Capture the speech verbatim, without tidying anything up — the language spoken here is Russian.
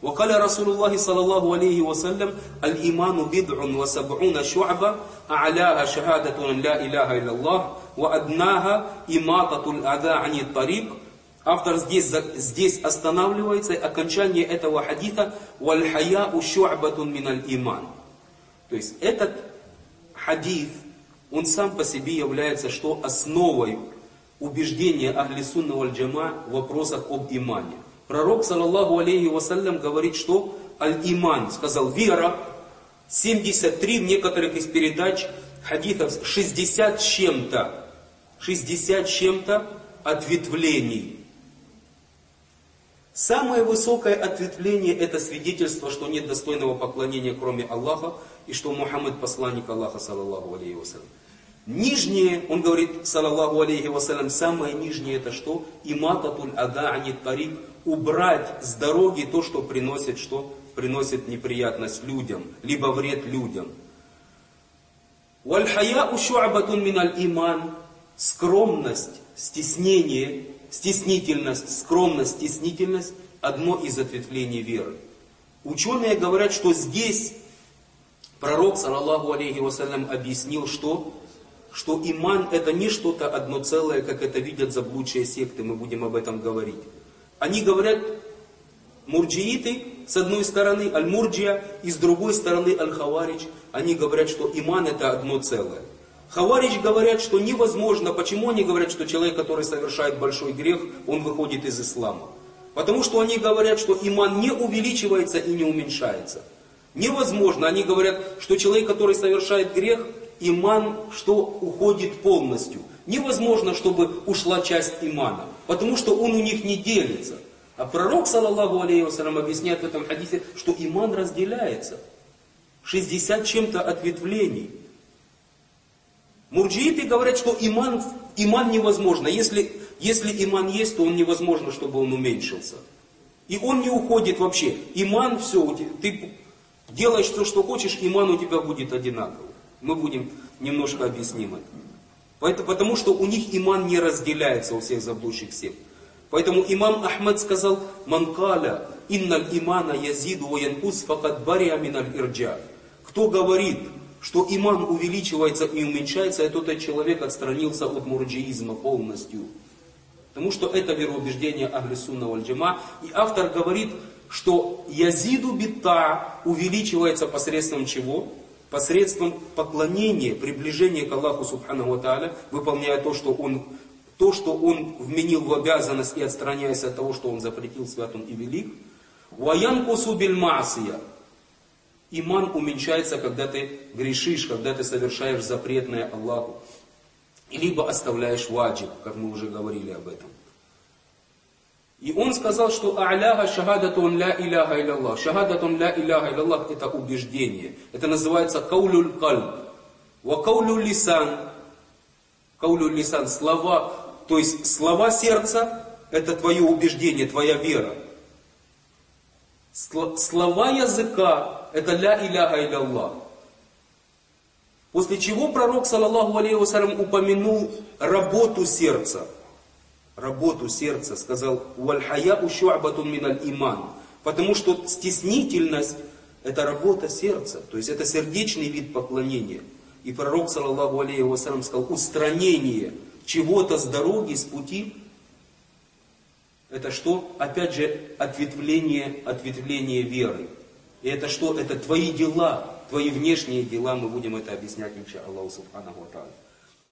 وقال رسول الله صلى الله عليه وسلم الإيمان بضع وسبعون شعبة أعلاها شهادة لا إله إلا الله وأدناها إماطة الأذى عن الطريق. Автор здесь, здесь останавливается, окончание этого хадита «Валь-хаяу шу'батун миналь иман». То есть этот хадит, он сам по себе является что основой убеждения Ахли Сунна валь Джама в вопросах об имане. Пророк, саллаллаху алейхи вассалям, говорит, что аль-иман, сказал вера, семьдесят три в некоторых из передач хадитов, шестьдесят с чем-то, шестьдесят с чем-то ответвлений. Самое высокое ответвление это свидетельство, что нет достойного поклонения кроме Аллаха и что Мухаммад посланник Аллаха, саллаллаху алейхи вассалям. Нижнее, он говорит, саллаллаху алейхи вассалям, самое нижнее это что? Имататуль ада ани тарик, убрать с дороги то, что приносит, что приносит неприятность людям, либо вред людям. Валь-хаяу шу'батун миналь иман, скромность, стеснение, стеснительность, скромность, стеснительность, одно из ответвлений веры. Ученые говорят, что здесь пророк, саллаллаху алейхи вассалям, объяснил, что что иман это не что-то одно целое, как это видят заблудшие секты, мы будем об этом говорить. Они говорят, мурджииты, с одной стороны, аль-мурджия, и с другой стороны, аль-хаваридж, они говорят, что иман это одно целое. Хаваридж говорят, что невозможно. Почему они говорят, что человек, который совершает большой грех, он выходит из ислама? Потому что они говорят, что иман не увеличивается и не уменьшается. Невозможно. Они говорят, что человек, который совершает грех, иман, что уходит полностью. Невозможно, чтобы ушла часть имана, потому что он у них не делится. А пророк, саллаллаху алейхи вассалям, объясняет в этом хадисе, что иман разделяется. шестьдесят чем-то ответвлений. Мурджииты говорят, что иман, иман невозможно. Если, если иман есть, то он невозможно, чтобы он уменьшился. И он не уходит вообще. Иман, все, ты делаешь все, что хочешь, иман у тебя будет одинаковый. Мы будем немножко объясним это. Поэтому, потому что у них иман не разделяется у всех заблудших сект. Поэтому имам Ахмад сказал, «Манкаля, инналь имана язиду ва янкус факад бария миналь ирджа». Кто говорит, что иман увеличивается и уменьшается, этот человек отстранился от мурджиизма полностью. Потому что это вероубеждение Ахли Сунна валь Джама. И автор говорит, что язиду битта увеличивается посредством чего? Посредством поклонения, приближения к Аллаху Субханаху ва Тааля, выполняя то, что он, то, что он вменил в обязанность и отстраняясь от того, что он запретил, свят он и велик. «Ваянкусу биль маасия». Иман уменьшается, когда ты грешишь, когда ты совершаешь запретное Аллаху. Либо оставляешь ваджиб, как мы уже говорили об этом. И он сказал, что «А'ляха шахадатун ля иляха илlallah». Шахадатун ля иляха илlallah это убеждение. Это называется каулюль кальб. Ва каулюль лисан. Каулюль лисан. Слова, то есть слова сердца, это твое убеждение, твоя вера. Слова языка, это ля иляха илlallah. После чего пророк, саллаллаху алейхи вассалям, упомянул работу сердца. Работу сердца, сказал, «Валь-хаяу шу'батун миналь иман». Потому что стеснительность – это работа сердца, то есть это сердечный вид поклонения. И пророк, саллаллаху алейхи вассалям, сказал, устранение чего-то с дороги, с пути, это что? Опять же, ответвление, ответвление веры. И это что? Это твои дела, твои внешние дела, мы будем это объяснять, иншаллаху субханаху ва тааля.